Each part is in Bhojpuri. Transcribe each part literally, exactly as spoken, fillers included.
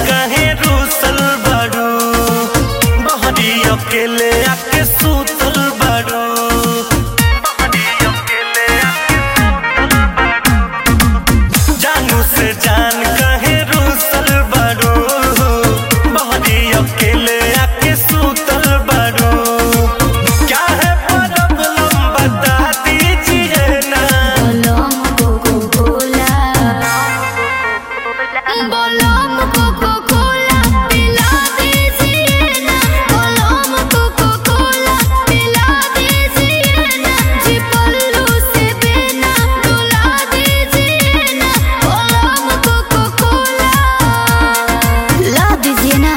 कहे रूसल बारू बहरी अकेले आके सूतल बारू जानू से जान कहे रूसल बारू बहरी अकेले आके सूतल बारू क्या है प्रॉब्लम बता दीजिए ना बोलो कोला बोलो कोको कोला पिला दीजिए ना बोलो कोको कोला पिला दीजिए ना जी पल्लू से बिना डुला दीजिए ना बोलो कोको कोला ला दीजिए ना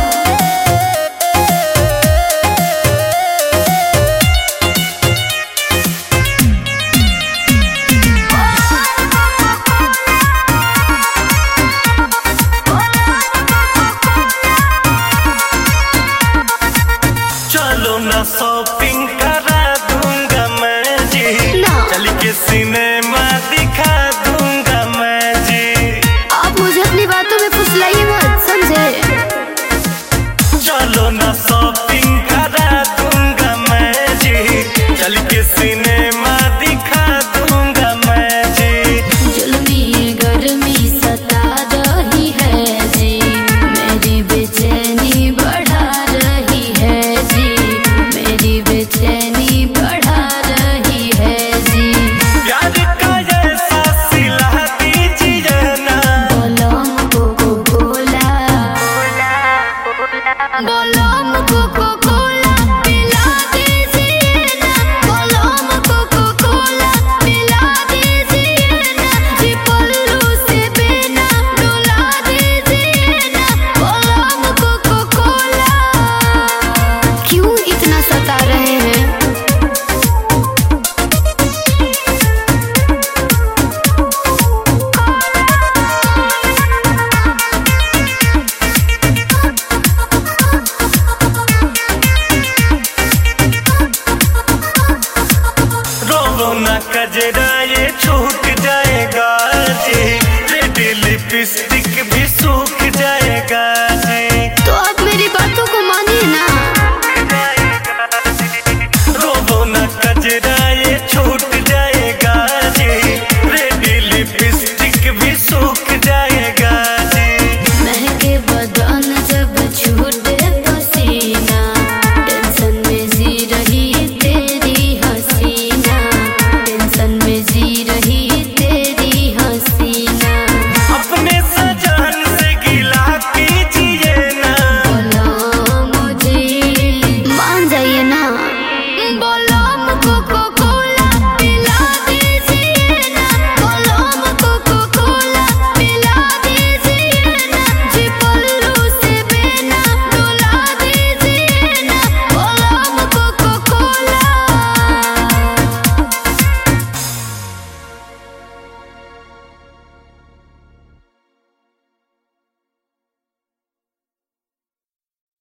चलो ना शॉपिंग करा दूंगा मैं जी ना। चल के सिनेमा दिखा दूंगा मैं जी आप मुझे अपनी बातों में फुसलाइए मत समझे चलो ना शॉपिंग